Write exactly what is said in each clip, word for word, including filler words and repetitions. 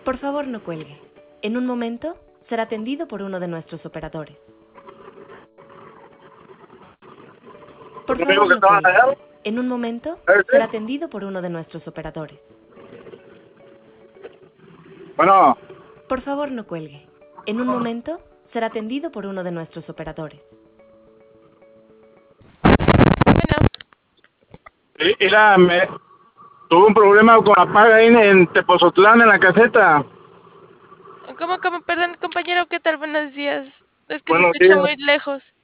Por favor, no cuelgue. En un momento será atendido por uno de nuestros operadores. Por ¿Conmigo favor, que no estaban cuelgue. allá? En un momento ¿Sabes será qué? atendido por uno de nuestros operadores. Bueno, Por favor, no cuelgue. En un momento será atendido por uno de nuestros operadores. Bueno, y- mira, me tuve un problema con la paga ahí en Tepozotlán, en la caseta. ¿cómo, cómo? Perdón, compañero, ¿qué tal? Buenos días. Es que se Buenos escucha días. muy lejos.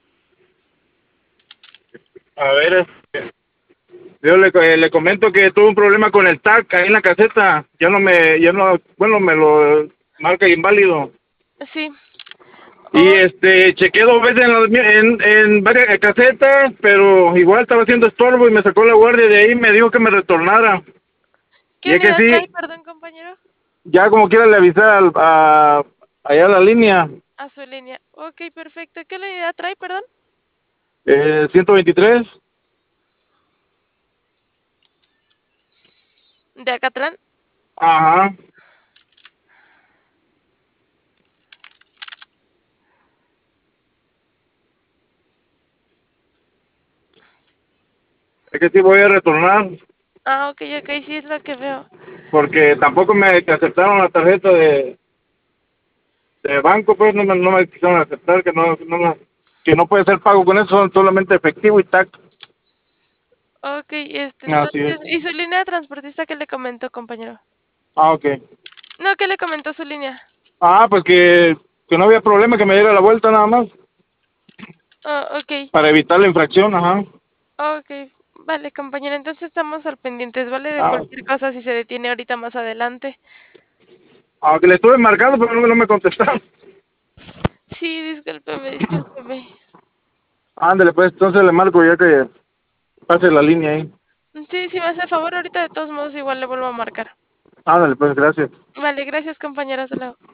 A ver, este, yo le, eh, le comento que tuve un problema con el T A C ahí en la caseta. Ya no me, ya no, bueno, me lo marca inválido. Sí. Y Oh, este, chequeé dos veces en, las mi- en, en varias casetas, pero igual estaba haciendo estorbo y me sacó la guardia de ahí y me dijo que me retornara. ¿qué Y es que unidad trae, sí, perdón, compañero? ya como quiera le avisé al, a, allá a la línea, A su línea. Ok, perfecto. ¿Qué unidad trae, perdón? eh, ciento veintitrés. De Acatlán. Ajá. Es que sí voy a retornar Ah, ok, ok, sí es lo que veo. porque tampoco me aceptaron la tarjeta de, de banco, pues no me, no me quisieron aceptar que no, no me- que no puede ser pago con eso, son solamente efectivo y T A C. Ok, este, Así es. entonces, ¿y su línea de transportista qué le comentó, compañero? Ah, ok. No, ¿qué le comentó su línea? Ah, pues que, que no había problema, que me diera la vuelta nada más, Oh, ok, para evitar la infracción, ajá. ok. Vale, compañero, entonces estamos al pendientes, ¿vale? De Ah, cualquier cosa si se detiene ahorita más adelante. aunque le estuve marcando, pero no, no me contestaron. Sí, discúlpeme, discúlpeme. Ándale, pues entonces le marco ya que pase la línea ahí. Sí, si me hace favor, ahorita de todos modos igual le vuelvo a marcar. Ándale, pues gracias. Vale, gracias, compañero, hasta luego.